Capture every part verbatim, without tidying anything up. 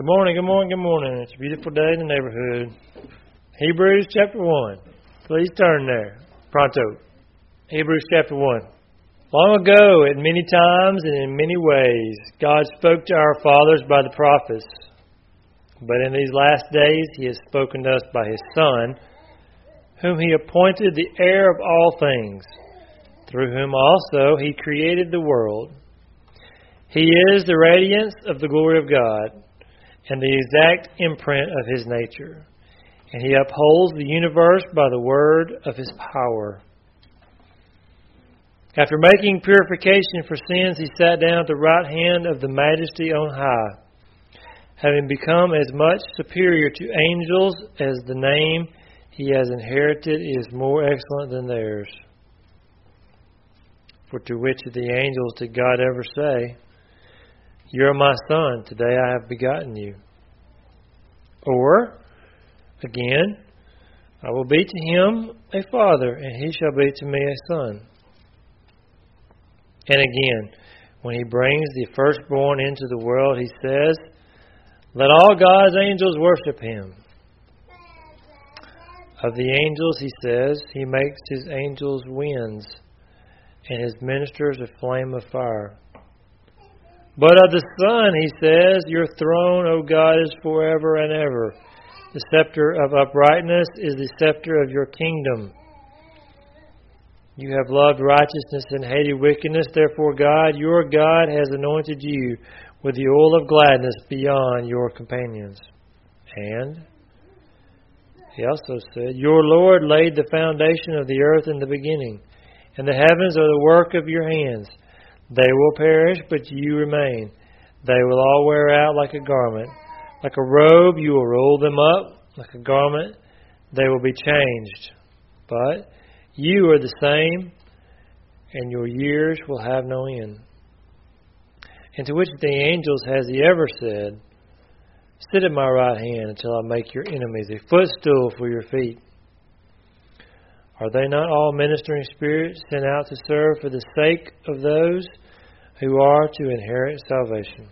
Good morning, good morning, good morning. It's a beautiful day in the neighborhood. Hebrews chapter one. Please turn there. Pronto. Hebrews chapter one. Long ago, at many times and in many ways, God spoke to our fathers by the prophets. But in these last days, He has spoken to us by His Son, whom He appointed the heir of all things, through whom also He created the world. He is the radiance of the glory of God, and the exact imprint of His nature. And He upholds the universe by the word of His power. After making purification for sins, He sat down at the right hand of the Majesty on high, having become as much superior to angels as the name He has inherited is more excellent than theirs. For to which of the angels did God ever say, "You are my Son, today I have begotten you"? Or, again, "I will be to him a father, and he shall be to me a son"? And again, when He brings the firstborn into the world, He says, "Let all God's angels worship Him." Of the angels, He says, "He makes His angels winds, and His ministers a flame of fire." But of the Son, He says, "Your throne, O God, is forever and ever. The scepter of uprightness is the scepter of your kingdom. You have loved righteousness and hated wickedness. Therefore, God, your God, has anointed you with the oil of gladness beyond your companions." And He also said, "Your Lord laid the foundation of the earth in the beginning, and the heavens are the work of your hands. They will perish, but you remain. They will all wear out like a garment. Like a robe, you will roll them up. Like a garment, they will be changed. But you are the same, and your years will have no end." And to which of the angels has He ever said, "Sit at my right hand until I make your enemies a footstool for your feet"? Are they not all ministering spirits sent out to serve for the sake of those who are to inherit salvation?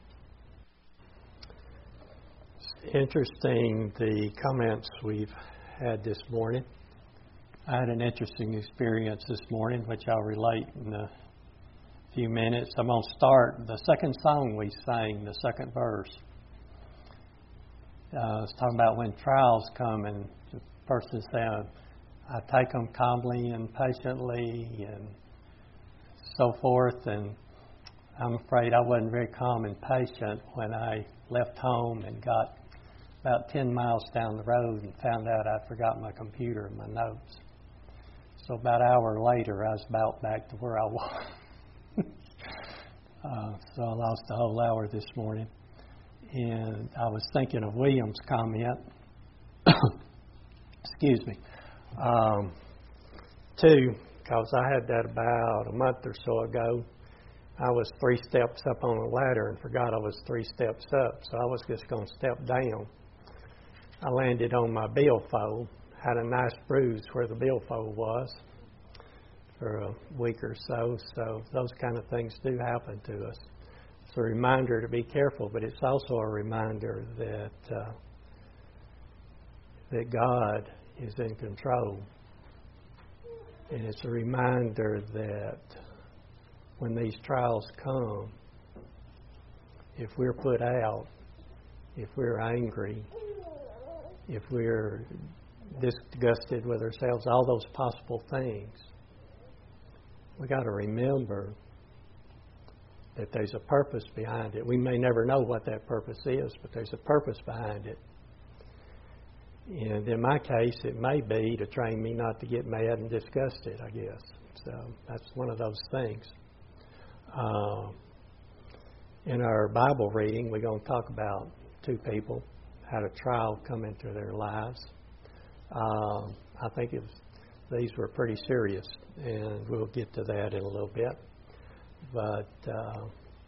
It's interesting, the comments we've had this morning. I had an interesting experience this morning, which I'll relate in a few minutes. I'm going to start the second song we sang, the second verse. Uh, it's talking about when trials come and the person saying, "I take them calmly and patiently," and so forth. And I'm afraid I wasn't very calm and patient when I left home and got about ten miles down the road and found out I forgot my computer and my notes. So about an hour later, I was about back to where I was. uh, so I lost a whole hour this morning. And I was thinking of William's comment. Excuse me. Um, two, because I had that about a month or so ago. I was three steps up on a ladder and forgot I was three steps up, so I was just going to step down. I landed on my billfold, had a nice bruise where the billfold was for a week or so, so those kind of things do happen to us. It's a reminder to be careful, but it's also a reminder that uh, that God is in control. And it's a reminder that when these trials come, if we're put out, if we're angry, if we're disgusted with ourselves, all those possible things, we got to remember that there's a purpose behind it. We may never know what that purpose is, but there's a purpose behind it. And in my case, it may be to train me not to get mad and disgusted, I guess. So that's one of those things. Uh, in our Bible reading, we're going to talk about two people had a trial come into their lives. Uh, I think it was, these were pretty serious, and we'll get to that in a little bit. But uh,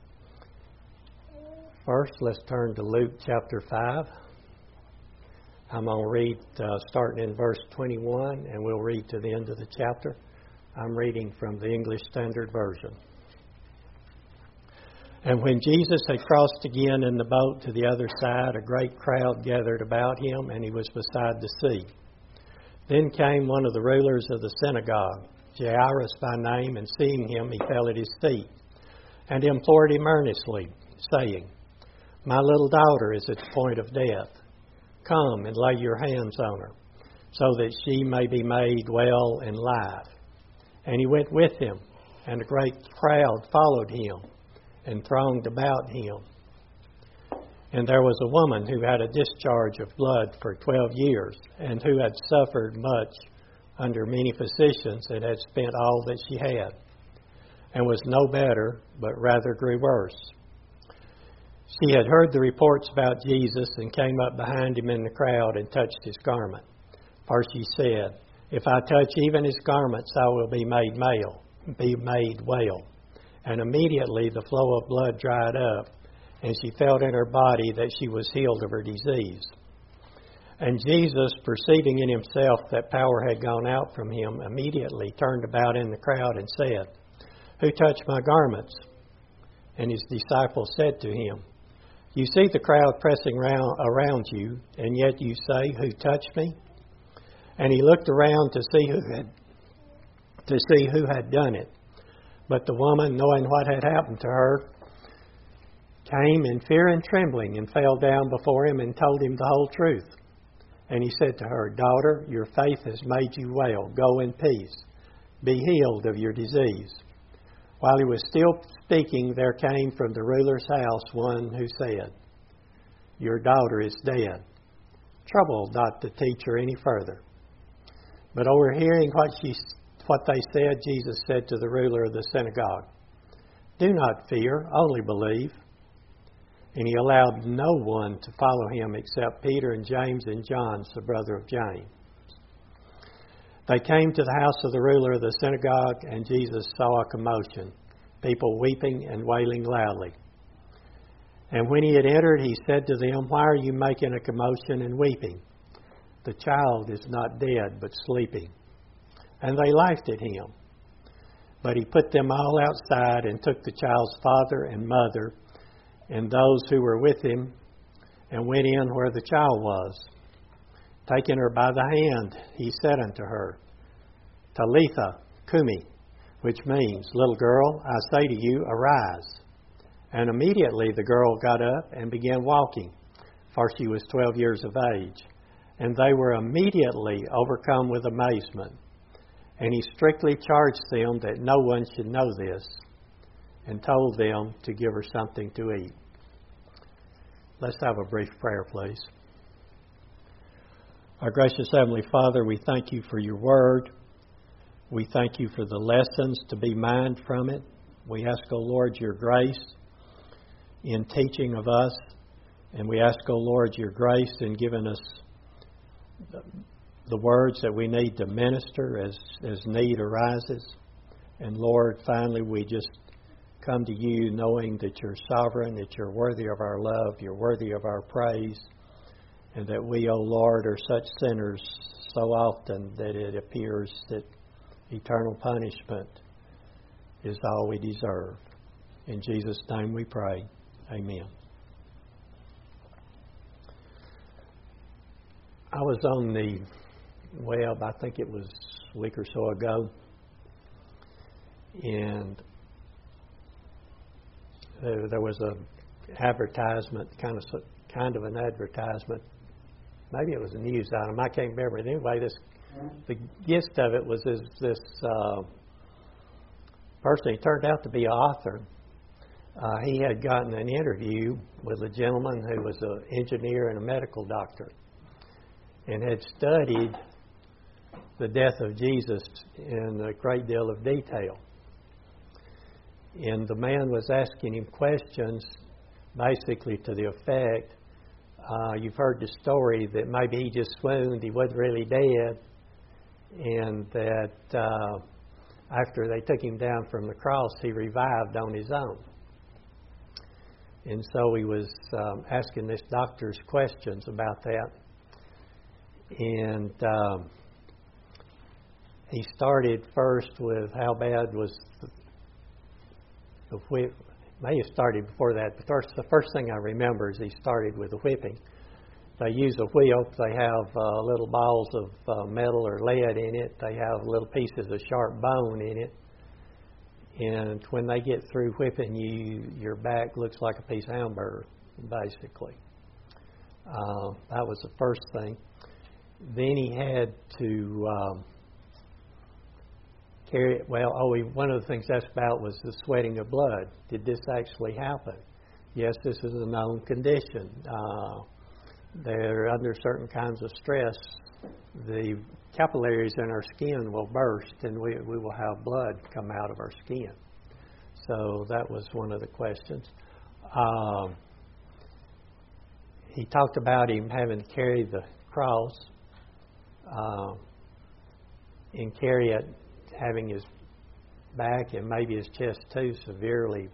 first, let's turn to Luke chapter five. I'm going to read uh, starting in verse twenty-one, and we'll read to the end of the chapter. I'm reading from the English Standard Version. And when Jesus had crossed again in the boat to the other side, a great crowd gathered about him, and he was beside the sea. Then came one of the rulers of the synagogue, Jairus by name, and seeing him, he fell at his feet and implored him earnestly, saying, "My little daughter is at the point of death. Come and lay your hands on her, so that she may be made well in life." And he went with him, and a great crowd followed him and thronged about him. And there was a woman who had a discharge of blood for twelve years, and who had suffered much under many physicians, and had spent all that she had, and was no better, but rather grew worse. She had heard the reports about Jesus, and came up behind him in the crowd and touched his garment. For she said, "If I touch even his garments, I will be made male, be made well." And immediately the flow of blood dried up, and she felt in her body that she was healed of her disease. And Jesus, perceiving in himself that power had gone out from him, immediately turned about in the crowd and said, "Who touched my garments?" And his disciples said to him, "You see the crowd pressing round, around you, and yet you say, 'Who touched me?'" And he looked around to see who had to see who had done it. But the woman, knowing what had happened to her, came in fear and trembling, and fell down before him and told him the whole truth. And he said to her, "Daughter, your faith has made you well. Go in peace. Be healed of your disease." While he was still speaking, there came from the ruler's house one who said, "Your daughter is dead. Trouble not the teacher any further." But overhearing what she what they said, Jesus said to the ruler of the synagogue, "Do not fear, only believe." And he allowed no one to follow him except Peter and James and John, the brother of James. They came to the house of the ruler of the synagogue, and Jesus saw a commotion, people weeping and wailing loudly. And when he had entered, he said to them, "Why are you making a commotion and weeping? The child is not dead, but sleeping." And they laughed at him. But he put them all outside and took the child's father and mother and those who were with him, and went in where the child was. Taking her by the hand, he said unto her, "Talitha cumi," which means, "Little girl, I say to you, arise." And immediately the girl got up and began walking, for she was twelve years of age. And they were immediately overcome with amazement. And he strictly charged them that no one should know this, and told them to give her something to eat. Let's have a brief prayer, please. Our gracious Heavenly Father, we thank you for your word. We thank you for the lessons to be mined from it. We ask, O Lord, your grace in teaching of us. And we ask, O Lord, your grace in giving us the words that we need to minister as, as need arises. And Lord, finally, we just come to you knowing that you're sovereign, that you're worthy of our love, you're worthy of our praise, and that we, O Lord, are such sinners so often that it appears that eternal punishment is all we deserve. In Jesus' name we pray. Amen. I was on the web, I think it was a week or so ago, and there was a advertisement, kind of kind of an advertisement. Maybe it was a news item. I can't remember. Anyway, this the gist of it was this, this uh, person. He turned out to be an author. Uh, he had gotten an interview with a gentleman who was an engineer and a medical doctor, and had studied the death of Jesus in a great deal of detail. And the man was asking him questions basically to the effect, uh, you've heard the story that maybe he just swooned, he wasn't really dead, and that uh, after they took him down from the cross, he revived on his own. And so he was um, asking this doctor's questions about that. And um, he started first with how bad was the, the whip. may have started before that. But first, the first thing I remember is he started with a whipping. They use a whip. They have uh, little balls of uh, metal or lead in it. They have little pieces of sharp bone in it. And when they get through whipping you, your back looks like a piece of hamburger, basically. Uh, that was the first thing. Then he had to um, carry it. Well, oh, he, one of the things that's about was the sweating of blood. Did this actually happen? Yes, this is a known condition. Uh, they're under certain kinds of stress. The capillaries in our skin will burst, and we, we will have blood come out of our skin. So that was one of the questions. Um, he talked about him having to carry the cross uh, and carry it, having his back and maybe his chest too severely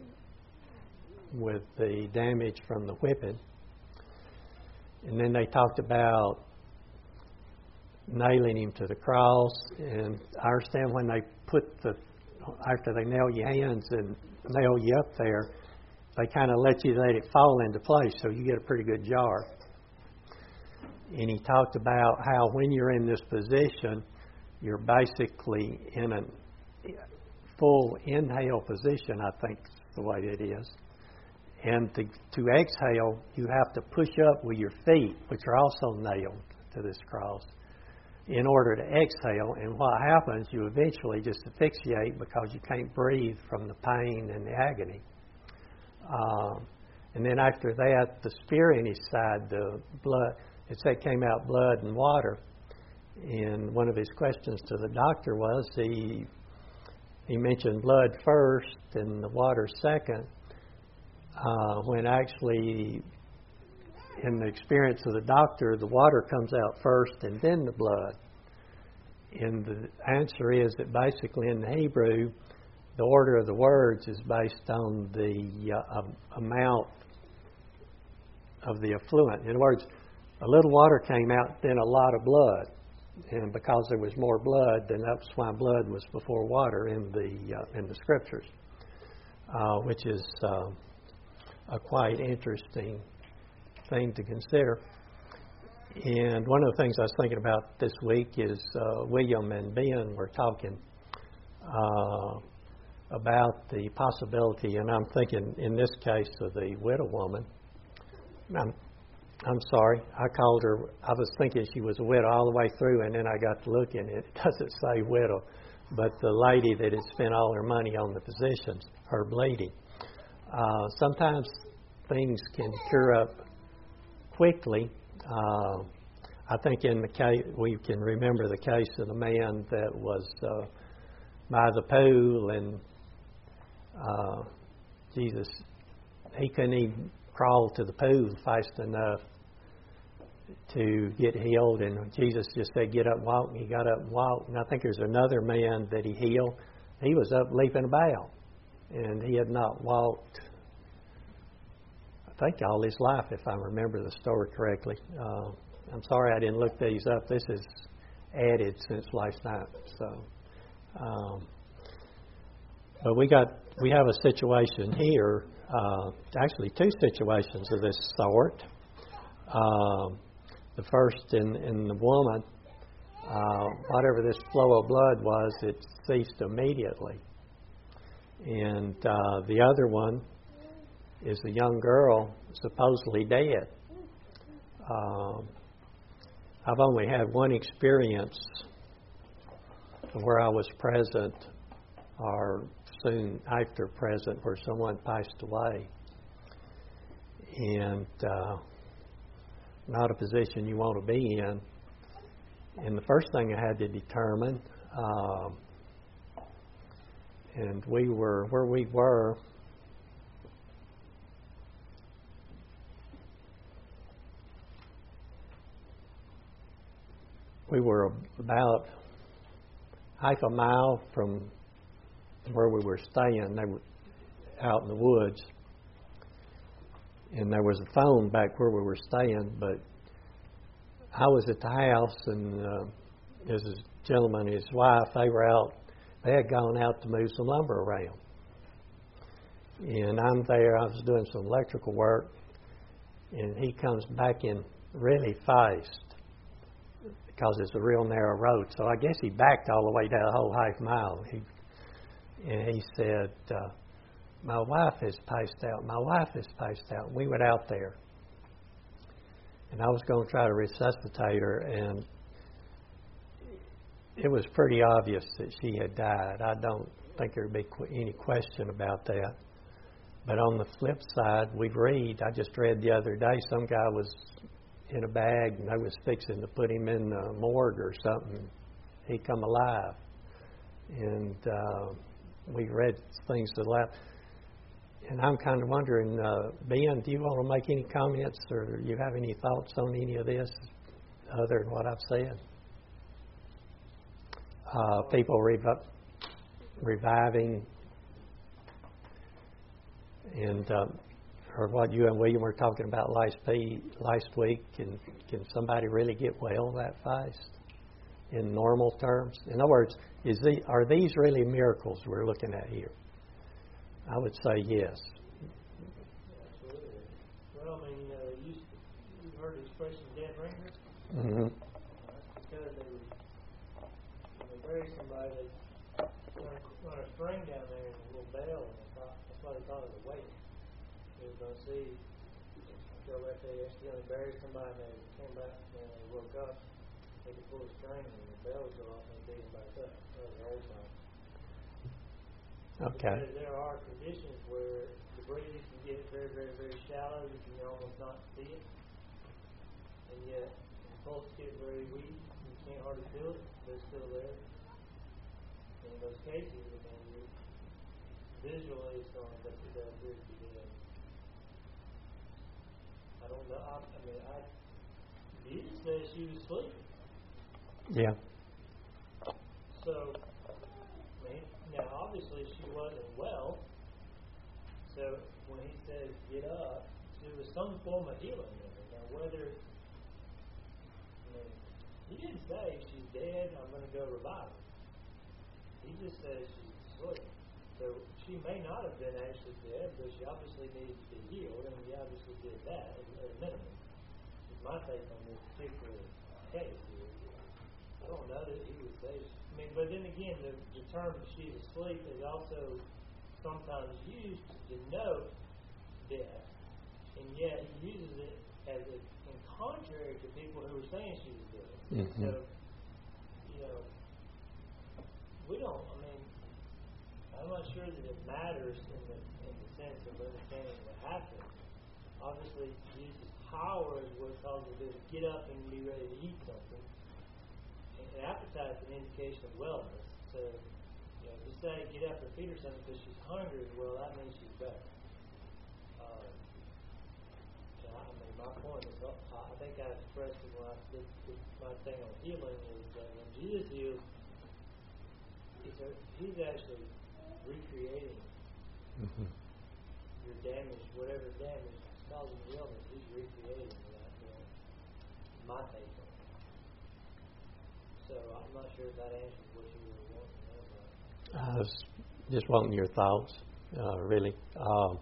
with the damage from the whipping. And then they talked about nailing him to the cross. And I understand when they put the, after they nail your hands and nail you up there, they kind of let you let it fall into place so you get a pretty good jar. And he talked about how when you're in this position, you're basically in a full inhale position, I think is the way it is. And to, to exhale, you have to push up with your feet, which are also nailed to this cross, in order to exhale. And what happens, you eventually just asphyxiate because you can't breathe from the pain and the agony. Um, and then after that, the spear in his side, the blood, it said came out blood and water. And one of his questions to the doctor was, he he mentioned blood first and the water second, uh, when actually, in the experience of the doctor, the water comes out first and then the blood. And the answer is that basically in the Hebrew, the order of the words is based on the uh, amount of the effluent. In other words, a little water came out, then a lot of blood. And because there was more blood, then that's why blood was before water in the uh, in the Scriptures, uh, which is uh, a quite interesting thing to consider. And one of the things I was thinking about this week is uh, William and Ben were talking uh, about the possibility, and I'm thinking in this case of the widow woman. I'm, I'm sorry, I called her, I was thinking she was a widow all the way through, and then I got to looking, it doesn't say widow, but the lady that had spent all her money on the physicians, her bleeding. Uh, sometimes things can cure up quickly. Uh, I think in the case, we can remember the case of the man that was uh, by the pool, and uh, Jesus, he couldn't even crawl to the pool fast enough to get healed, and Jesus just said, get up and walk, and he got up and walked. And I think there's another man that he healed. He was up leaping about, and he had not walked, I think, all his life, if I remember the story correctly. Uh, I'm sorry I didn't look these up. This is added since last night. So, um, but we got we have a situation here, uh, actually two situations of this sort. Um, the first in, in the woman, uh, whatever this flow of blood was, it ceased immediately. And uh, the other one is a young girl supposedly dead. Um, I've only had one experience where I was present or soon after present where someone passed away. And uh, not a position you want to be in. And the first thing I had to determine, uh, and we were, where we were, we were about half a mile from where we were staying. They were out in the woods. And there was a phone back where we were staying, but I was at the house, and uh, there's this gentleman and his wife. They were out. They had gone out to move some lumber around. And I'm there. I was doing some electrical work, and he comes back in really fast because it's a real narrow road. So I guess he backed all the way down the whole half mile. He, and he said, uh, my wife has passed out. My wife has passed out. We went out there. And I was going to try to resuscitate her, and it was pretty obvious that she had died. I don't think there would be qu- any question about that. But on the flip side, we read, I just read the other day, some guy was in a bag and they was fixing to put him in the morgue or something. He come alive. And uh, we read things to that. And I'm kind of wondering, uh, Ben, do you want to make any comments or do you have any thoughts on any of this other than what I've said? Uh, people rev- reviving and um, or what you and William were talking about last pe- last week. Can can somebody really get well that fast in normal terms? In other words, is the, are these really miracles we're looking at here? I would say yes. Absolutely. Well, I mean, uh, you you've heard the expression "dead ringer." Mm-hmm. Uh, because they would when they bury somebody, they run, run a string down there and a little bell, and they thought, that's why they thought it was a wake. They were going to see, go back there, accidentally buried somebody, and they came back and they woke up. They could pull the string, and the bell would go off and dig them back up. That was the old time. Okay. Because there are conditions where debris can get very, very, very shallow. You can almost not see it. And yet, the pulse gets very weak. You can't hardly feel it. But it's still there. And in those cases, I mean, visually, it's going to be that appears to be dead. I don't know. I, I mean, I Jesus says she was sleeping. Yeah. So, I mean, now obviously she wasn't well. So when he says get up, there was some form of healing there. Now whether, I mean, he didn't say she's dead, I'm going to go revive her. He just says she's asleep. So she may not have been actually dead, but she obviously needed to be healed, and he obviously did that at a minimum. Is my take on this particular case here. I don't know that he would say. I mean, but then again, the, the term "she's asleep" is also sometimes used to denote death, and yet he uses it as a, in contrary to people who are saying she was dead. Mm-hmm. So, you know, we don't. I mean, I'm not sure that it matters in the in the sense of understanding what happened. Obviously, Jesus' power is what causes her to get up and be ready to eat something. An appetite is an indication of wellness. So, you know, to say get up and feed her something because she's hungry, well, that means she's better. Uh, and I, I mean, my point is, I think I expressed it when I did my thing on healing is that when Jesus heals, he's, a, he's actually recreating Mm-hmm. your damage, whatever damage is causing the illness. He's recreating that. You know, my take on it. So I'm not sure if that answers what you were wanting to know about. I was just wanting your thoughts, uh, really. Um,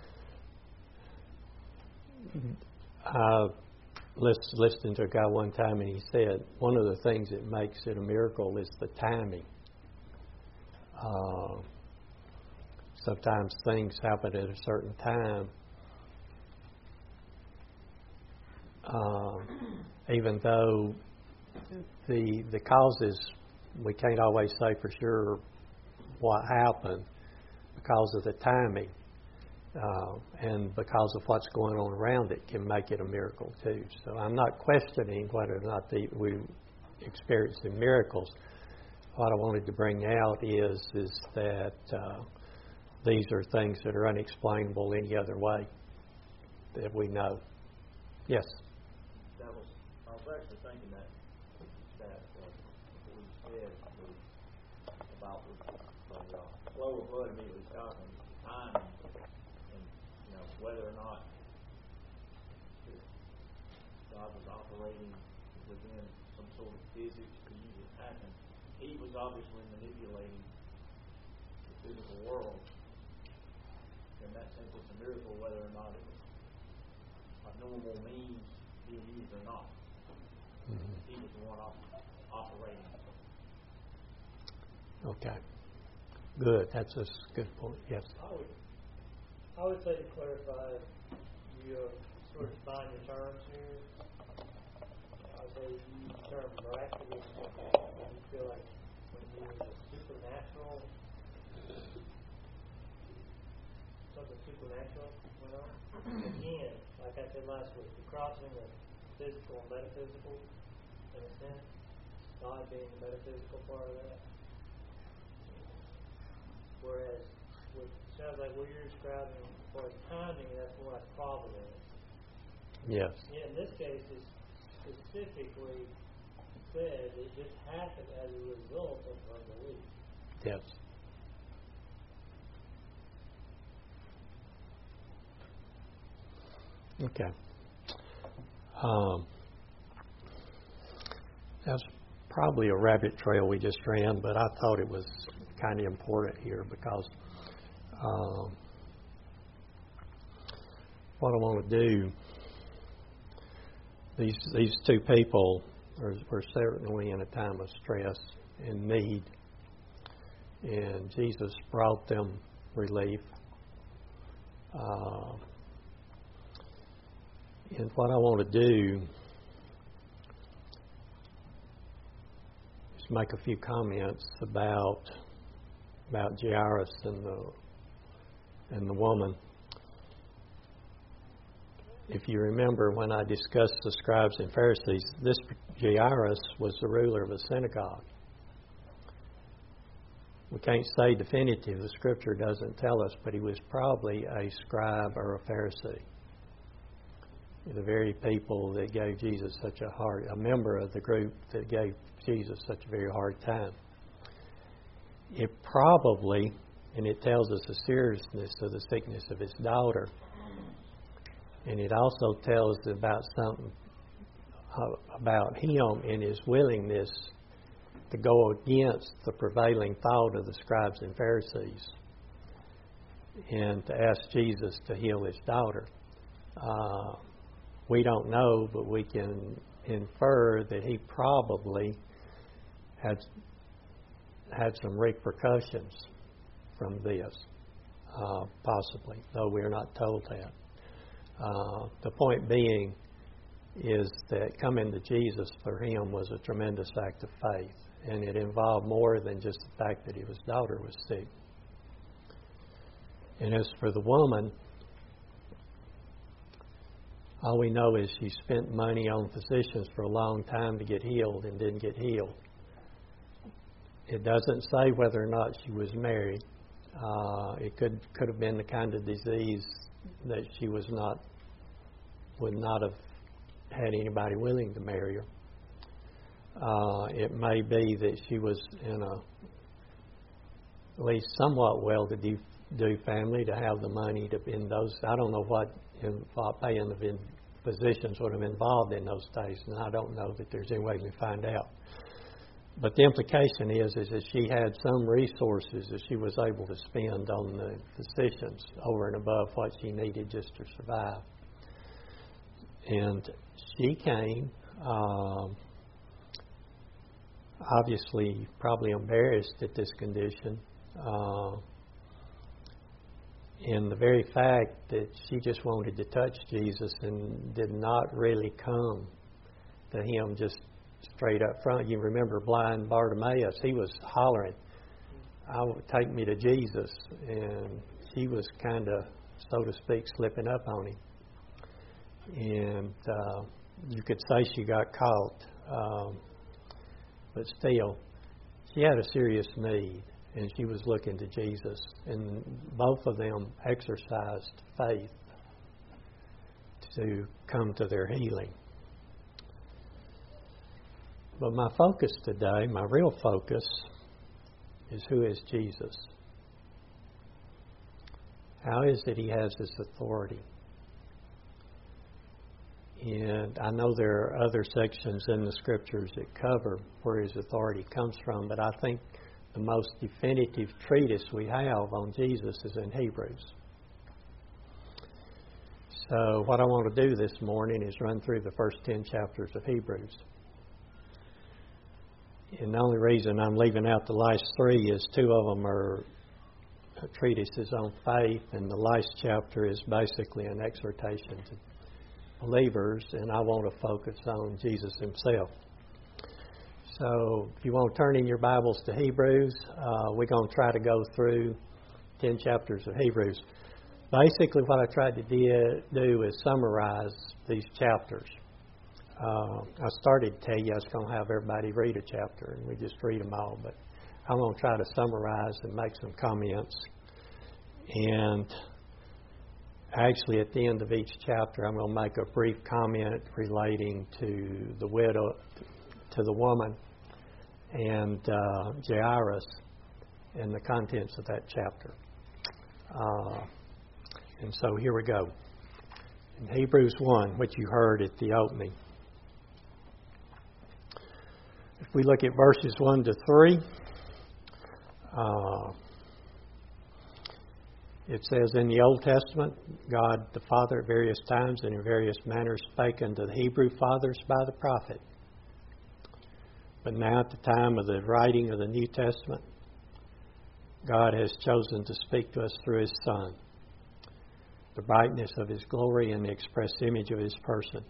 I lis- listened to a guy one time, and he said one of the things that makes it a miracle is the timing. Uh, sometimes things happen at a certain time, uh, even though the the causes, we can't always say for sure what happened because of the timing, uh, and because of what's going on around it can make it a miracle too. So I'm not questioning whether or not the, we experiencing miracles. What I wanted to bring out is is that uh, these are things that are unexplainable any other way that we know. Yes. That was I was actually thinking that that uh, what you said was about the, the uh, flow of blood immediately stopping, timing, and you know whether or not God was operating within some sort of physics to use it happen. He was obviously manipulating the physical world in that sense it's a miracle whether or not it was a normal means being used or not. Mm-hmm. He was the one op- operating. Okay. Good. That's a good point. Yes. I would, I would say to clarify, you uh, sort of define your terms here. I would say you use the term miraculous. You feel like when you use a supernatural, something supernatural went on. Again, like I said last week, the crossing of physical and metaphysical, in a sense, God being the metaphysical part of that. Whereas, what sounds like what you're describing for timing, that's more like providence. Yes. Yeah, in this case, it's specifically said it just happened as a result of her belief. Yes. Okay. Um, that's probably a rabbit trail we just ran, but I thought it was kind of important here because um, what I want to do, these these two people are, were certainly in a time of stress and need, and Jesus brought them relief. Uh, and what I want to do is make a few comments about about Jairus and the and the woman. If you remember when I discussed the scribes and Pharisees, this Jairus was the ruler of a synagogue. We can't say definitive, the scripture doesn't tell us, but he was probably a scribe or a Pharisee. The very people that gave Jesus such a hard, a member of the group that gave Jesus such a very hard time. It probably, and it tells us the seriousness of the sickness of his daughter, and it also tells about something about him and his willingness to go against the prevailing thought of the scribes and Pharisees and to ask Jesus to heal his daughter. Uh, we don't know, but we can infer that he probably had had some repercussions from this, uh, possibly, though we're not told that. Uh, the point being is that coming to Jesus for him was a tremendous act of faith, and it involved more than just the fact that his daughter was sick. And as for the woman, all we know is she spent money on physicians for a long time to get healed and didn't get healed. It doesn't say whether or not she was married. Uh, it could could have been the kind of disease that she was not would not have had anybody willing to marry her. Uh, it may be that she was in a at least somewhat well-to-do do family to have the money to in those. I don't know what in, paying the physicians would have involved in those days, and I don't know that there's any way to find out. But the implication is, is that she had some resources that she was able to spend on the physicians over and above what she needed just to survive. And she came, um, obviously probably embarrassed at this condition. Uh, and the very fact that she just wanted to touch Jesus and did not really come to him just straight up front. You remember blind Bartimaeus, he was hollering, "I would take me to Jesus," and she was kind of, so to speak, slipping up on him. And uh, you could say she got caught, um, but still, she had a serious need, and she was looking to Jesus. And both of them exercised faith to come to their healing. But my focus today, my real focus, is who is Jesus? How is it he has this authority? And I know there are other sections in the Scriptures that cover where his authority comes from, but I think the most definitive treatise we have on Jesus is in Hebrews. So what I want to do this morning is run through the first ten chapters of Hebrews. And the only reason I'm leaving out the last three is two of them are treatises on faith, and the last chapter is basically an exhortation to believers, and I want to focus on Jesus himself. So if you want to turn in your Bibles to Hebrews, uh, we're going to try to go through ten chapters of Hebrews. Basically what I tried to do is summarize these chapters. Uh, I started to tell you I was going to have everybody read a chapter, and we just read them all, but I'm going to try to summarize and make some comments. And actually at the end of each chapter, I'm going to make a brief comment relating to the widow, to the woman, and uh, Jairus, and the contents of that chapter. Uh, and so here we go. In Hebrews one, which you heard at the opening. If we look at verses one to three, uh, it says, in the Old Testament, God the Father at various times and in various manners spake unto the Hebrew fathers by the prophet. But now at the time of the writing of the New Testament, God has chosen to speak to us through His Son, the brightness of His glory and the express image of His person.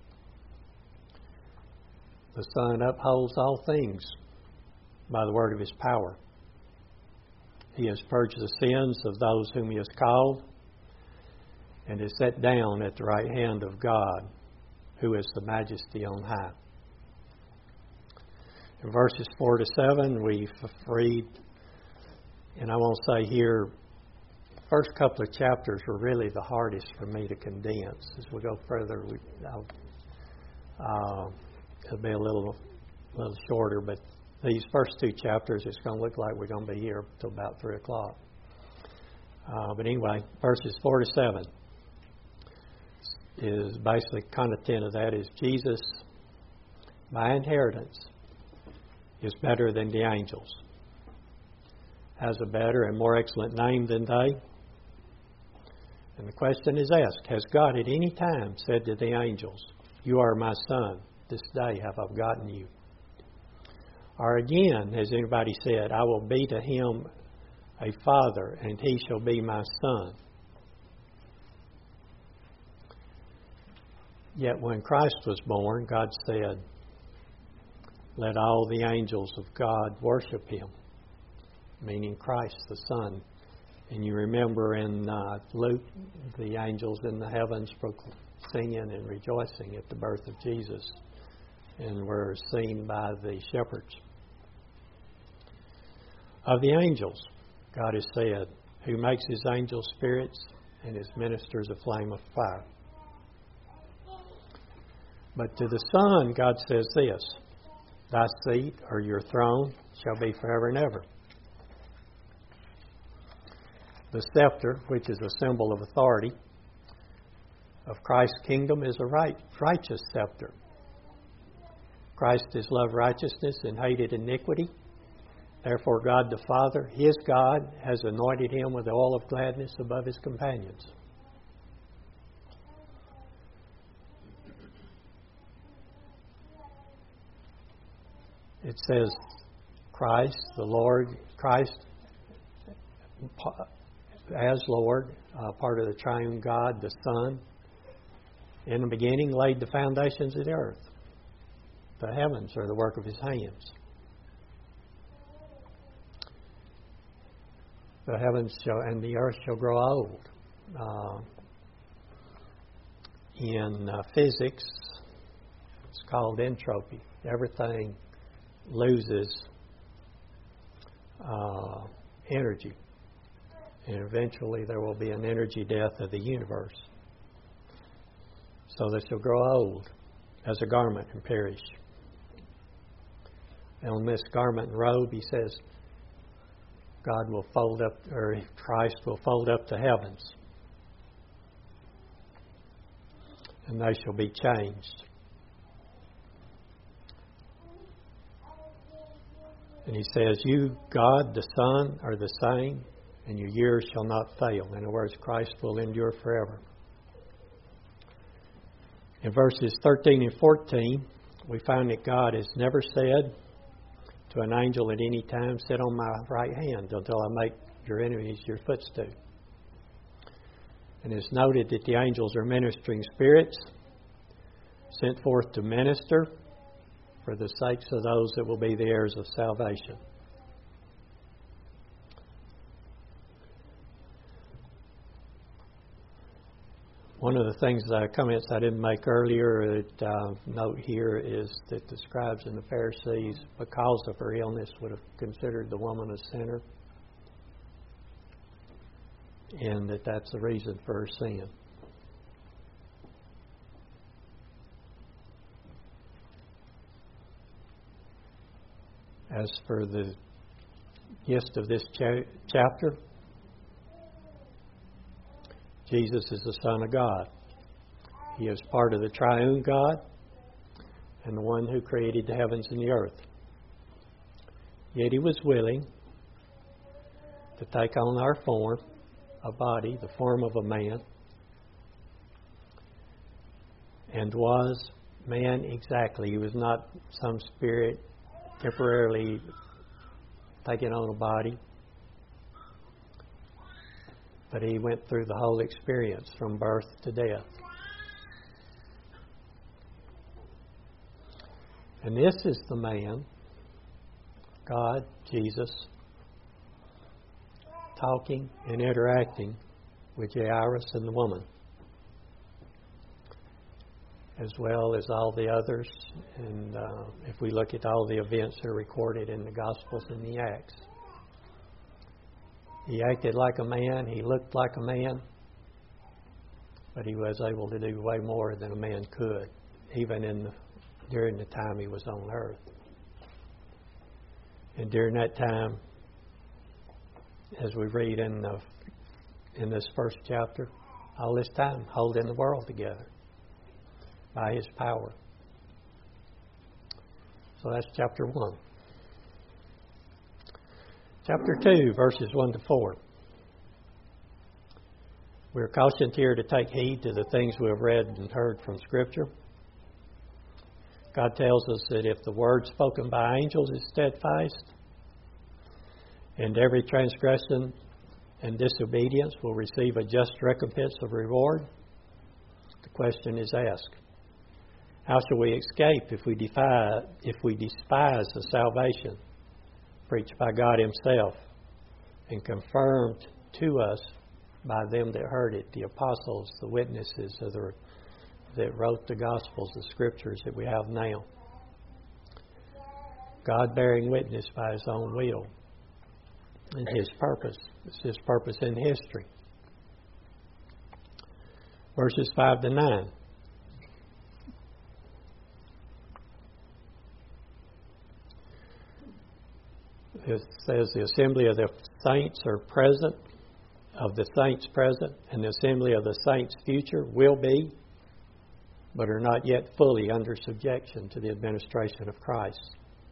The Son upholds all things by the word of His power. He has purged the sins of those whom He has called, and is set down at the right hand of God, who is the Majesty on high. In verses four to seven, we read, and I won't say here, the first couple of chapters were really the hardest for me to condense. As we go further, we, I'll, uh, it'll be a little, little shorter, but these first two chapters, it's going to look like we're going to be here till about three o'clock. Uh, but anyway, verses four to seven is basically content of that is Jesus, by inheritance, is better than the angels, has a better and more excellent name than they. And the question is asked, has God at any time said to the angels, you are my son, this day have I begotten you? Or again, has anybody said, I will be to him a father, and he shall be my son? Yet when Christ was born, God said, let all the angels of God worship him, meaning Christ the Son. And you remember in uh, Luke, the angels in the heavens singing and rejoicing at the birth of Jesus, and were seen by the shepherds. Of the angels, God has said, who makes his angels spirits and his ministers a flame of fire. But to the Son, God says this, thy seat, or your throne, shall be forever and ever. The scepter, which is a symbol of authority, of Christ's kingdom is a right, righteous scepter. Christ has loved righteousness and hated iniquity. Therefore God the Father, his God, has anointed him with the oil of gladness above his companions. It says Christ, the Lord, Christ as Lord, uh, part of the triune God, the Son, in the beginning laid the foundations of the earth. The heavens are the work of his hands. The heavens shall, and the earth shall grow old. Uh, in uh, physics, it's called entropy. Everything loses uh, energy. And eventually there will be an energy death of the universe. So they shall grow old as a garment and perish. And on this garment and robe, he says, God will fold up, or Christ will fold up the heavens. And they shall be changed. And he says, you, God, the Son, are the same, and your years shall not fail. In other words, Christ will endure forever. In verses thirteen and fourteen, we find that God has never said to an angel at any time, sit on my right hand until I make your enemies your footstool. And it's noted that the angels are ministering spirits sent forth to minister for the sakes of those that will be the heirs of salvation. One of the things, uh, comments I didn't make earlier, that uh, note here is that the scribes and the Pharisees, because of her illness, would have considered the woman a sinner, and that that's the reason for her sin. As for the gist of this cha- chapter, Jesus is the Son of God. He is part of the triune God and the one who created the heavens and the earth. Yet He was willing to take on our form, a body, the form of a man, and was man exactly. He was not some spirit temporarily taking on a body, but He went through the whole experience from birth to death. And this is the man, God, Jesus, talking and interacting with Jairus and the woman, as well as all the others. And uh, if we look at all the events that are recorded in the Gospels and the Acts, He acted like a man, He looked like a man, but He was able to do way more than a man could, even in the, during the time He was on earth. And during that time, as we read in the, in this first chapter, all this time holding the world together by His power. So that's chapter one. Chapter two, verses one to four. We're cautioned here to take heed to the things we have read and heard from Scripture. God tells us that if the word spoken by angels is steadfast, and every transgression and disobedience will receive a just recompense of reward, the question is asked, how shall we escape if we defy, if we despise the salvation preached by God Himself and confirmed to us by them that heard it, the apostles, the witnesses of the, that wrote the Gospels, the Scriptures that we have now? God bearing witness by His own will and His purpose. It's His purpose in history. Verses five to nine. It says the assembly of the saints are present, of the saints present, and the assembly of the saints future will be, but are not yet fully under subjection to the administration of Christ.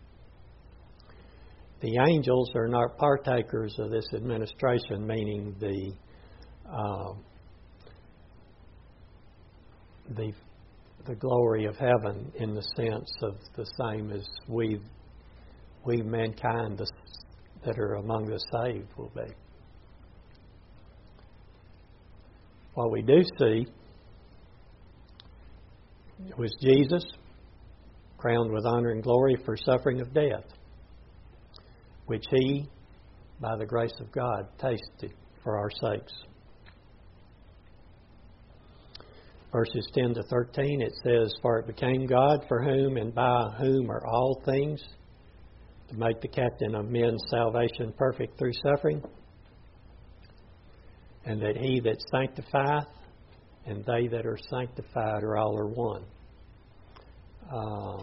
The angels are not partakers of this administration, meaning the uh, the the glory of heaven in the sense of the same as we we mankind that are among the saved will be. What we do see was Jesus crowned with honor and glory for suffering of death, which He, by the grace of God, tasted for our sakes. Verses ten to thirteen, it says, for it became God, for whom and by whom are all things, to make the captain of men's salvation perfect through suffering, and that He that sanctifieth and they that are sanctified are all are one. Uh,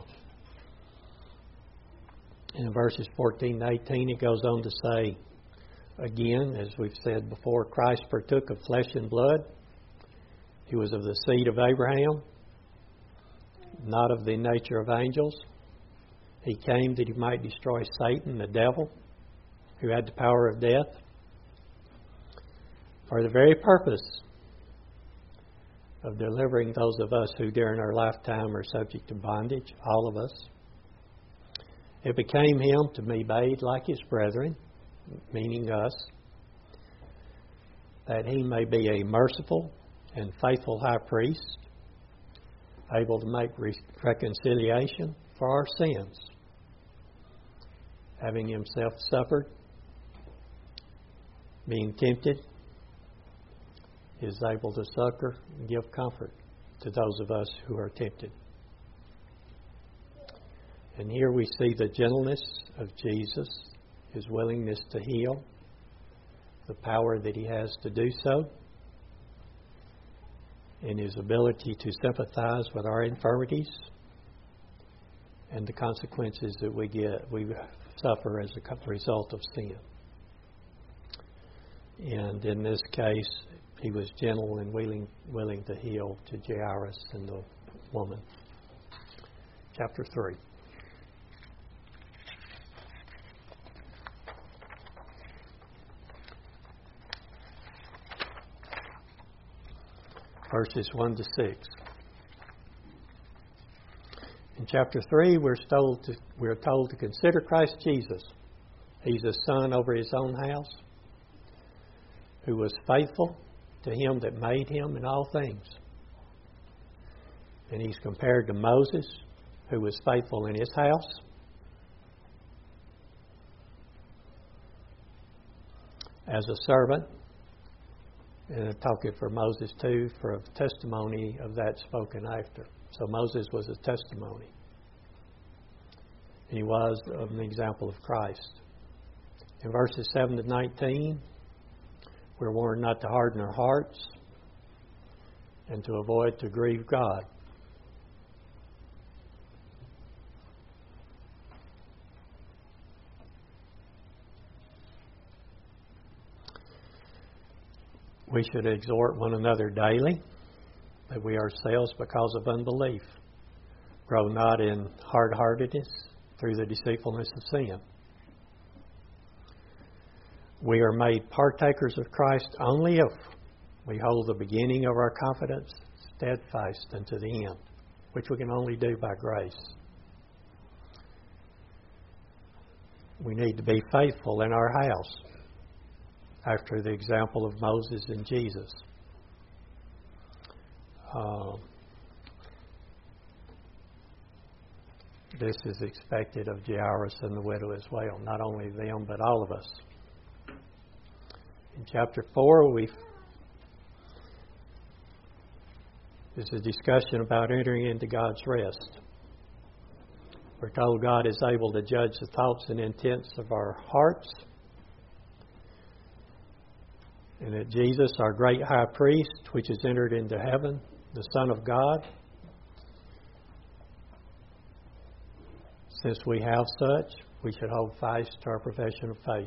in verses fourteen to eighteen, it goes on to say, again, as we've said before, Christ partook of flesh and blood. He was of the seed of Abraham, not of the nature of angels. He came that He might destroy Satan, the devil, who had the power of death, for the very purpose of delivering those of us who during our lifetime are subject to bondage, all of us. It became him to be made like his brethren, meaning us, that he may be a merciful and faithful high priest, able to make re- reconciliation for our sins, having himself suffered, being tempted, is able to succor and give comfort to those of us who are tempted. And here we see the gentleness of Jesus, his willingness to heal, the power that he has to do so, and his ability to sympathize with our infirmities and the consequences that we get, we suffer as a result of sin. And in this case, he was gentle and willing, willing to heal to Jairus and the woman. Chapter three. Verses one to six. In chapter three, we're told to, we're told to consider Christ Jesus. He's a son over his own house, who was faithful to him that made him in all things. And he's compared to Moses, who was faithful in his house. As a servant, and I'm talking for Moses too, for a testimony of that spoken after. So Moses was a testimony. He was an example of Christ. In verses seven to nineteen, we're warned not to harden our hearts and to avoid to grieve God. We should exhort one another daily, that we ourselves, because of unbelief, grow not in hard-heartedness through the deceitfulness of sin. We are made partakers of Christ only if we hold the beginning of our confidence steadfast unto the end, which we can only do by grace. We need to be faithful in our house, after the example of Moses and Jesus. Uh, this is expected of Jairus and the widow as well, not only them, but all of us. In chapter four, we there's a discussion about entering into God's rest. We're told God is able to judge the thoughts and intents of our hearts, and that Jesus, our great high priest, which has entered into heaven, the Son of God, since we have such, we should hold fast to our profession of faith.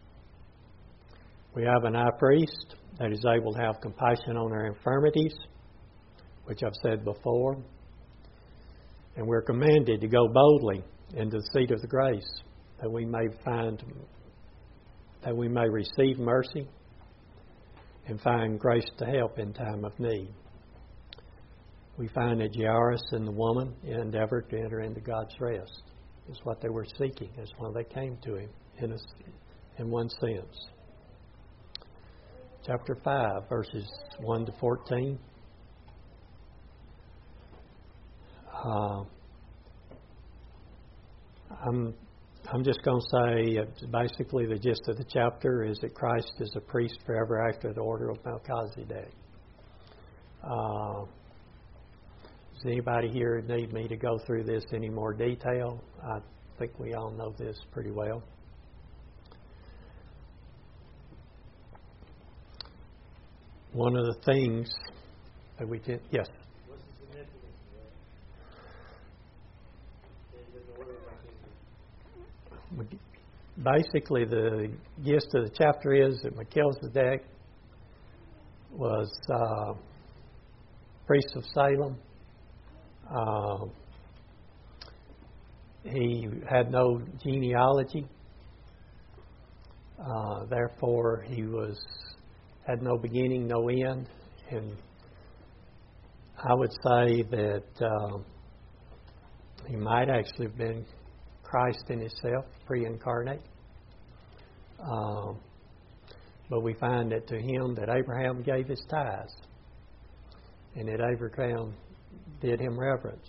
We have an high priest that is able to have compassion on our infirmities, which I've said before. And we're commanded to go boldly into the seat of the grace, that we may find, that we may receive mercy and find grace to help in time of need. We find that Jairus and the woman endeavored to enter into God's rest. It's what they were seeking. It's why they came to him, in, a, in one sense. Chapter five, verses one to fourteen. Uh, I'm I'm just going to say, uh, basically, the gist of the chapter is that Christ is a priest forever after the order of Melchizedek. Uh, does anybody here need me to go through this in any more detail? I think we all know this pretty well. One of the things that we did, yes? What's the significance of that? Basically, the gist of the chapter is that Melchizedek was uh, priest of Salem. Uh, he had no genealogy. Uh, therefore, he was had no beginning, no end, and I would say that um, he might actually have been Christ in himself, pre-incarnate. Um, but we find that to him that Abraham gave his tithes, and that Abraham did him reverence.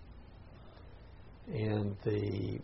And the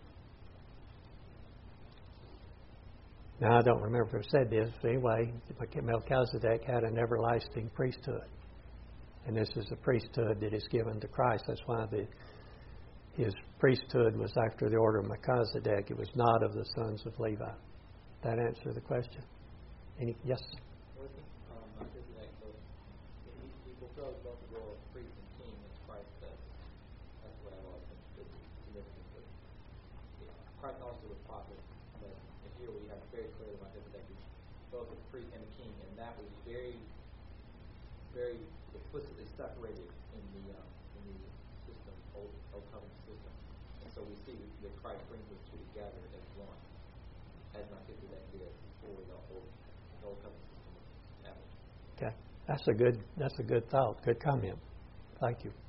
now I don't remember if I said this, but anyway, Melchizedek had an everlasting priesthood. And this is a priesthood that is given to Christ. That's why the, his priesthood was after the order of Melchizedek. It was not of the sons of Levi. That answer the question? Any? Yes? What if um, Melchizedek, so he, he fulfills both the role of priest and king as Christ does? That's what I've always understood significance of. Christ also was prophet, but here we have very clearly Melchizedek is both a priest and a king, and that was very, very explicitly separated in the um, in the system, old, old covenant system. And so we see that, that Christ brings those two together as one, as Melchizedek did before the old, the old covenant system was established. Okay, that's a good that's a good thought, good comment. Thank you.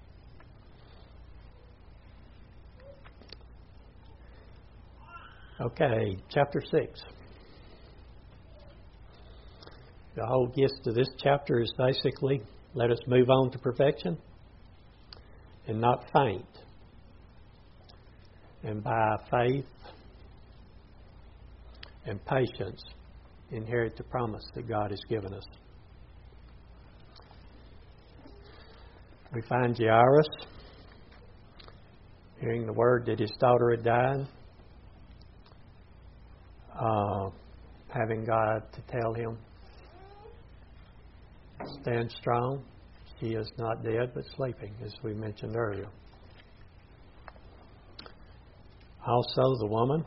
Okay, chapter six. The whole gist of this chapter is basically, let us move on to perfection and not faint. And by faith and patience, inherit the promise that God has given us. We find Jairus hearing the word that his daughter had died, uh, having God to tell him, stand strong. She is not dead, but sleeping, as we mentioned earlier. Also, the woman,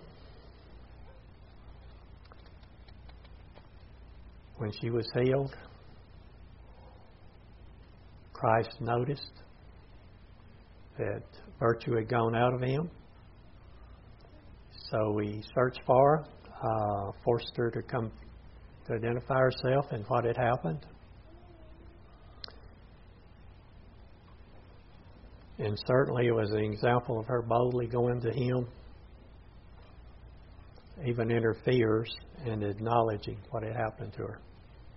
when she was healed, Christ noticed that virtue had gone out of him. So he searched for her, uh, forced her to come to identify herself and what had happened. And certainly it was an example of her boldly going to him, even in her fears, and acknowledging what had happened to her.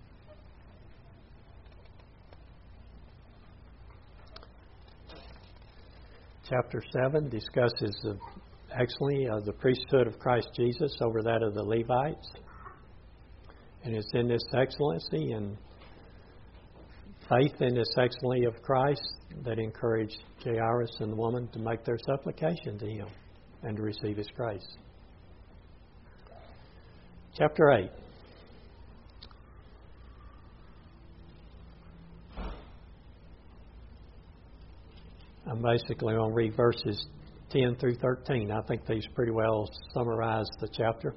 Chapter seven discusses the, actually uh, the priesthood of Christ Jesus over that of the Levites. And it's in this excellency and faith in this excellency of Christ that encouraged Jairus and the woman to make their supplication to him and to receive his grace. Chapter eight. I'm basically going to read verses ten through thirteen. I think these pretty well summarize the chapter.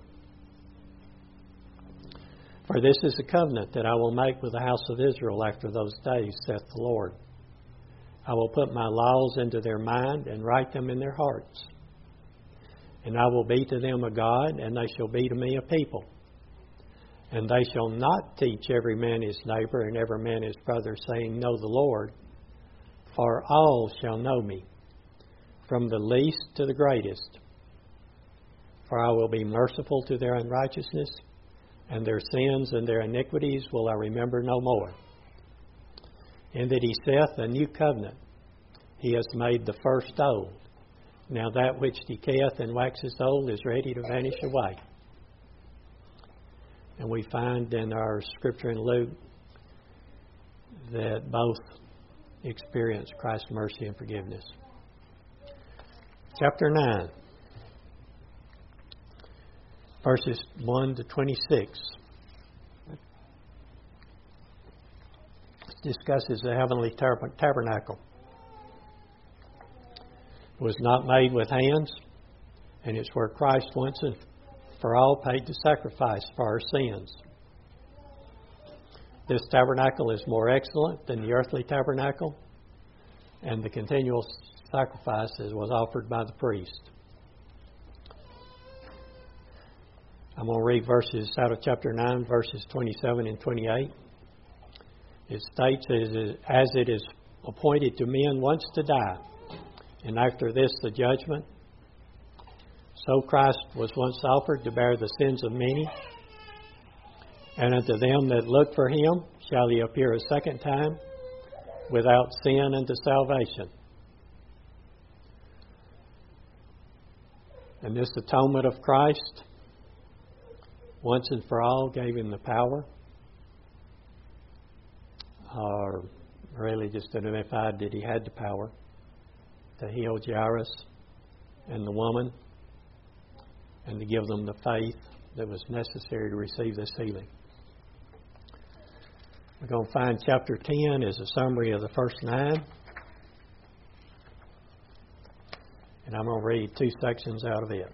For this is the covenant that I will make with the house of Israel after those days, saith the Lord. I will put my laws into their mind and write them in their hearts. And I will be to them a God, and they shall be to me a people. And they shall not teach every man his neighbor and every man his brother, saying, Know the Lord. For all shall know me, from the least to the greatest. For I will be merciful to their unrighteousness, and their sins and their iniquities will I remember no more. And that he saith, A new covenant, he has made the first old. Now that which decayeth and waxes old is ready to vanish away. And we find in our scripture in Luke that both experience Christ's mercy and forgiveness. Chapter nine, verses one to twenty-six, discusses the heavenly tab- tabernacle. It was not made with hands, and it's where Christ once and for all paid the sacrifice for our sins. This tabernacle is more excellent than the earthly tabernacle, and the continual sacrifices was offered by the priest. I'm going to read verses out of chapter nine, verses twenty-seven and twenty-eight. It states, as it is appointed to men once to die, and after this the judgment. So Christ was once offered to bear the sins of many, and unto them that look for him shall he appear a second time, without sin unto salvation. And this atonement of Christ, once and for all, gave him the power, or really just identified that he had the power to heal Jairus and the woman, and to give them the faith that was necessary to receive this healing. We're going to find chapter ten is a summary of the first nine. And I'm going to read two sections out of it.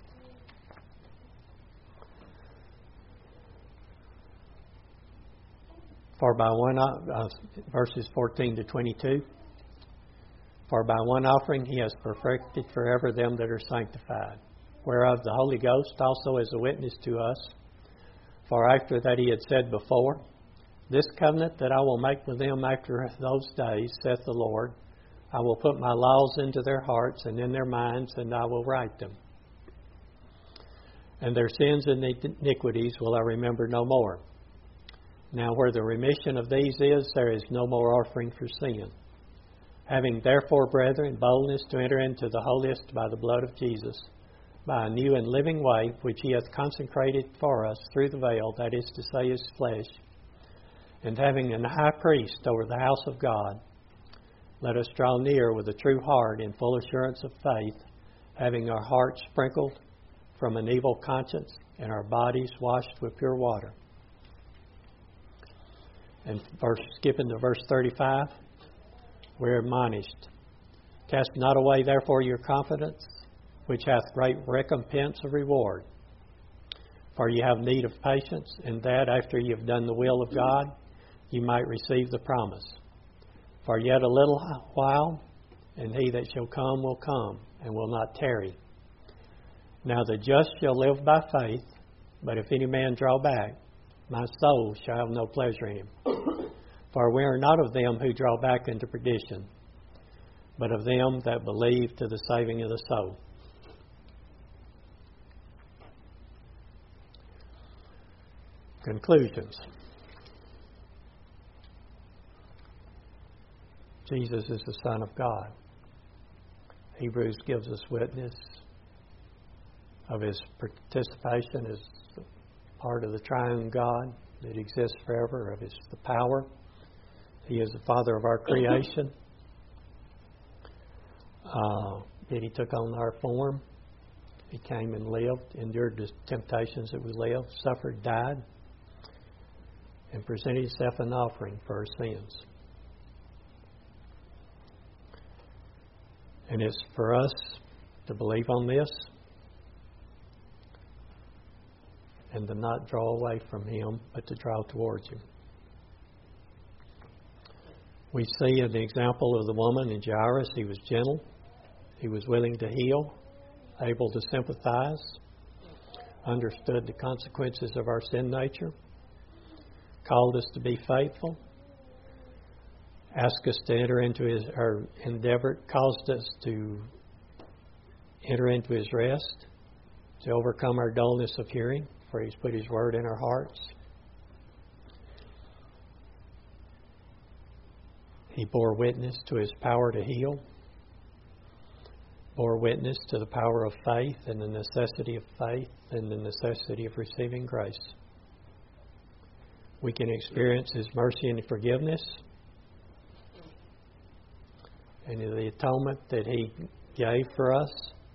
For by one, uh, verses fourteen to twenty-two. For by one offering he has perfected forever them that are sanctified, whereof the Holy Ghost also is a witness to us. For after that he had said before, this covenant that I will make with them after those days, saith the Lord, I will put my laws into their hearts and in their minds, and I will write them. And their sins and iniquities will I remember no more. Now where the remission of these is, there is no more offering for sin. Having therefore, brethren, boldness to enter into the holiest by the blood of Jesus, by a new and living way, which he hath consecrated for us through the veil, that is to say, his flesh, and having an high priest over the house of God, let us draw near with a true heart in full assurance of faith, having our hearts sprinkled from an evil conscience and our bodies washed with pure water. And verse, skipping to verse thirty-five, we're admonished, cast not away therefore your confidence, which hath great recompense of reward. For ye have need of patience, and that after ye have done the will of God, ye might receive the promise. For yet a little while, and he that shall come will come, and will not tarry. Now the just shall live by faith, but if any man draw back, my soul shall have no pleasure in him. For we are not of them who draw back into perdition, but of them that believe to the saving of the soul. Conclusions. Jesus is the Son of God. Hebrews gives us witness of his participation as part of the triune God that exists forever, of his the power. He is the Father of our creation. Uh, that he took on our form. He came and lived, endured the temptations that we live, suffered, died, and presented himself an offering for our sins. And it's for us to believe on this and to not draw away from him, but to draw towards him. We see in the example of the woman in Jairus, he was gentle, he was willing to heal, able to sympathize, understood the consequences of our sin nature, called us to be faithful, asked us to enter into his, or endeavored, caused us to enter into his rest, to overcome our dullness of hearing, for he's put his word in our hearts. He bore witness to his power to heal, bore witness to the power of faith and the necessity of faith and the necessity of receiving grace. We can experience his mercy and forgiveness and the atonement that he gave for us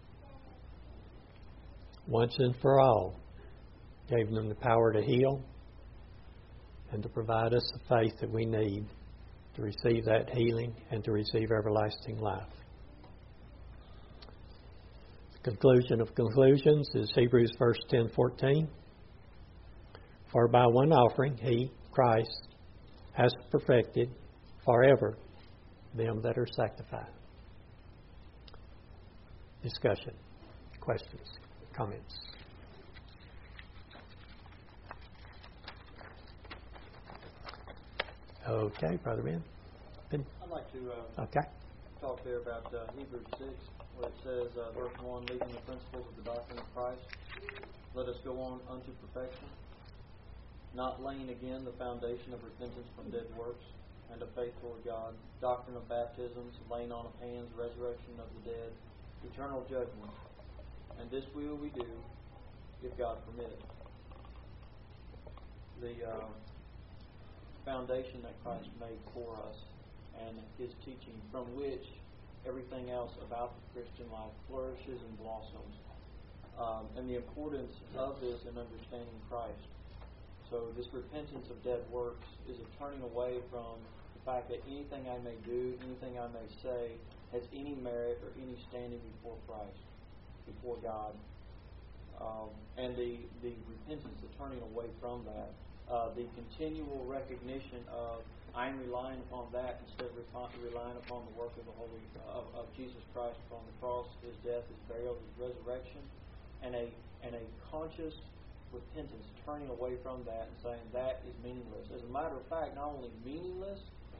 once and for all, gave them the power to heal and to provide us the faith that we need to receive that healing and to receive everlasting life. The conclusion of conclusions is Hebrews verse ten fourteen. For by one offering he, Christ, has perfected forever them that are sanctified. Discussion, questions, comments. Okay, Brother Ben. Ben. like to uh, Okay. talk there about uh, Hebrews six, where it says, uh, verse one, leaving the principles of the doctrine of Christ, let us go on unto perfection, not laying again the foundation of repentance from dead works, and of faith toward God, doctrine of baptisms, laying on of hands, resurrection of the dead, eternal judgment. And this will we do, if God permit. The uh, foundation that Christ made for us and His teaching, from which everything else about the Christian life flourishes and blossoms. Um, and the importance of this in understanding Christ. So this repentance of dead works is a turning away from the fact that anything I may do, anything I may say, has any merit or any standing before Christ, before God. Um, and the, the repentance, the turning away from that, uh, the continual recognition of I'm relying upon that instead of relying upon the work of the Holy of, of Jesus Christ upon the cross, His death, His burial, His resurrection, and a and a conscious repentance, turning away from that and saying that is meaningless. As a matter of fact, not only meaningless,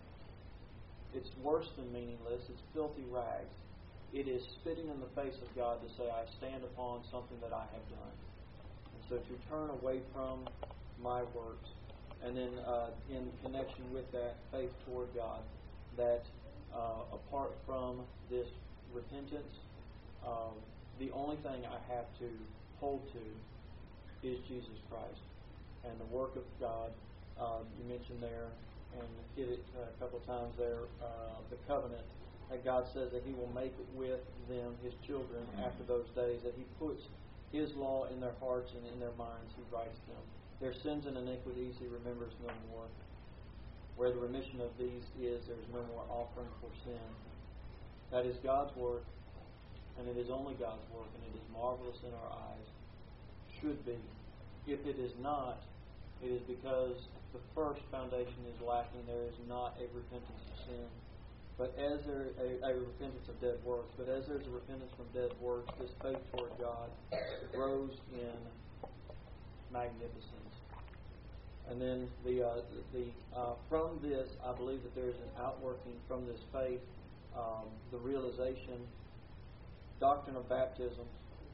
it's worse than meaningless. It's filthy rags. It is spitting in the face of God to say, I stand upon something that I have done. And so to turn away from my works, and then uh, in connection with that, faith toward God, that uh, apart from this repentance, um, the only thing I have to hold to is Jesus Christ and the work of God. Um, you mentioned there, and hit it a couple of times there, uh, the covenant that God says that He will make with them, His children, after those days, that He puts His law in their hearts and in their minds. He writes them. Their sins and iniquities He remembers no more. Where the remission of these is, there is no more offering for sin. That is God's work, and it is only God's work, and it is marvelous in our eyes. Should be. If it is not, it is because the first foundation is lacking. There is not a repentance of sin. But as there a, a repentance of dead works, but as there's a repentance from dead works, this faith toward God grows in magnificence. And then the uh, the uh, from this, I believe that there is an outworking from this faith, um, the realization, doctrine of baptism,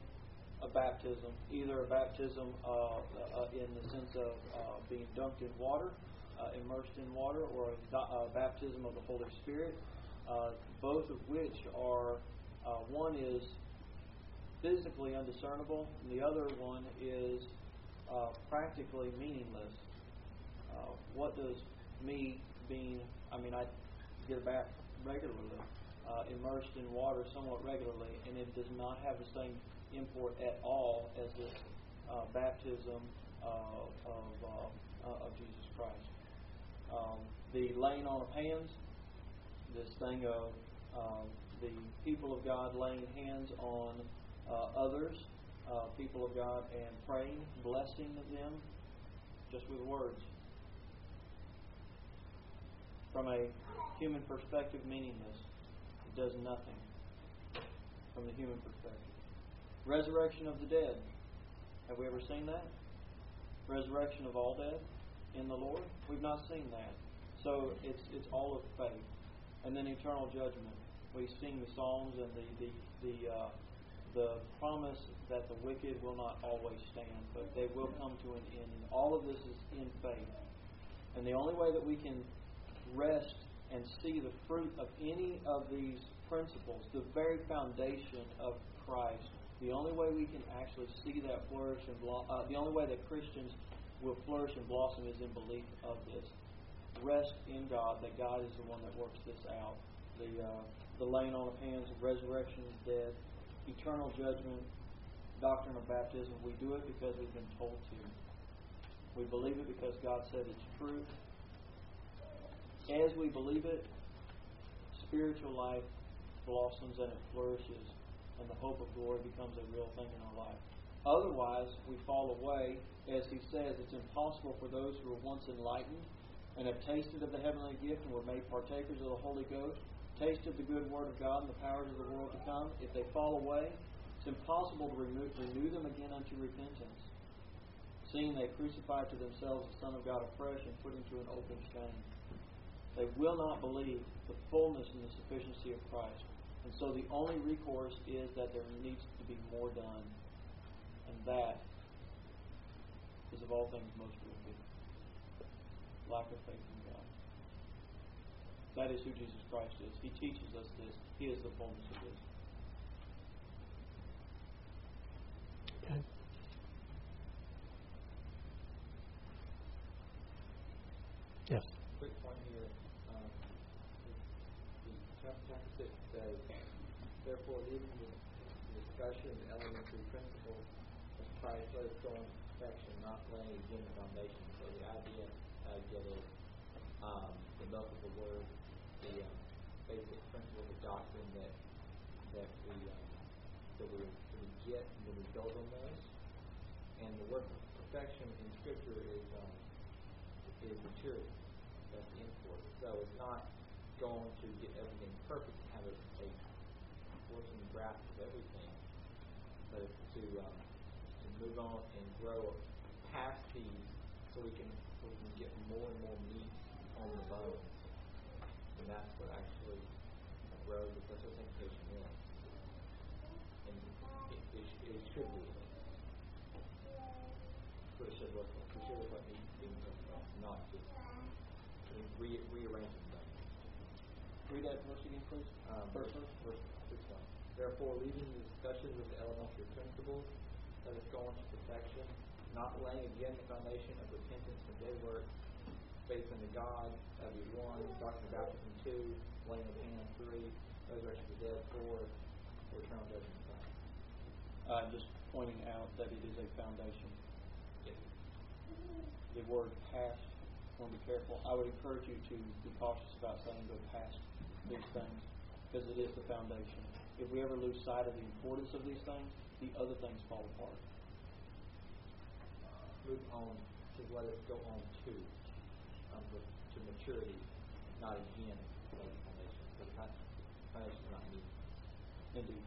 a baptism, either a baptism uh, uh, in the sense of uh, being dunked in water, uh, immersed in water, or a, do- a baptism of the Holy Spirit, uh, both of which are, uh, one is physically undiscernible, and the other one is uh, practically meaningless. Uh, what does me being, I mean, I get a bath regularly, uh, immersed in water somewhat regularly, and it does not have the same import at all as this uh, baptism uh, of, uh, uh, of Jesus Christ. Um, the laying on of hands, this thing of um, the people of God laying hands on uh, others, uh, people of God, and praying, blessing them, just with words. From a human perspective, meaningless. It does nothing from the human perspective. Resurrection of the dead. Have we ever seen that? Resurrection of all dead in the Lord? We've not seen that. So it's it's all of faith. And then eternal judgment. We sing the Psalms and the the the, uh, the promise that the wicked will not always stand, but they will come to an end. And all of this is in faith. And the only way that we can rest and see the fruit of any of these principles, the very foundation of Christ, the only way we can actually see that flourish and blo- uh, the only way that Christians will flourish and blossom is in belief of this. Rest in God, that God is the one that works this out. The uh, the laying on of hands, resurrection of the dead, eternal judgment, doctrine of baptism. We do it because we've been told to. We believe it because God said it's true. As we believe it, spiritual life blossoms and it flourishes, and the hope of glory becomes a real thing in our life. Otherwise, we fall away. As he says, it's impossible for those who were once enlightened and have tasted of the heavenly gift and were made partakers of the Holy Ghost, tasted the good word of God and the powers of the world to come. If they fall away, it's impossible to remove, renew them again unto repentance, seeing they crucified to themselves the Son of God afresh and put him to an open shame. They will not believe the fullness and the sufficiency of Christ. And so the only recourse is that there needs to be more done. And that is of all things most wicked. Lack of faith in God. That is who Jesus Christ is. He teaches us this. He is the fullness of this. Okay. Yes. Quick point here. Um, the, the chapter six says, therefore, leaving the, the discussion of the elementary principles of Christ, let us go on to perfection, not laying again the foundation. So the idea I get is um, the milk of the word, the um, basic principles of doctrine that that we um, that we, that we get and that we build on those. And the word perfection in Scripture is um, is maturity. That's the import. So it's not going to get everything perfect and have a, a working grasp of everything, but it's to um, to move on and grow past these, so we can so we can get more and more meat on the bones, and that's what actually grows. That's what sanctification is, and it, it, it should be. What it should look like. It should look like being perfect, not just re- rearranging things. Read that verse again, please. Um, verse, verse six one. Therefore, leaving the discussions of the elementary principles, let us go on to perfection, not laying again the foundation of repentance from dead works, faith in the God, that be one, doctrine of baptism two, laying of hands three, resurrection of the dead four, eternal judgment five. Uh, just pointing out that it is a foundation. Yes. The word past, I want to be careful. I would encourage you to be cautious about saying go past these things, because it is the foundation. If we ever lose sight of the importance of these things, the other things fall apart. Move on to let us go on to um, to maturity, not again laying the foundation. So the foundation is not needed. Indeed.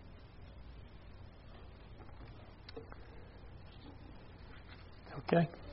Okay.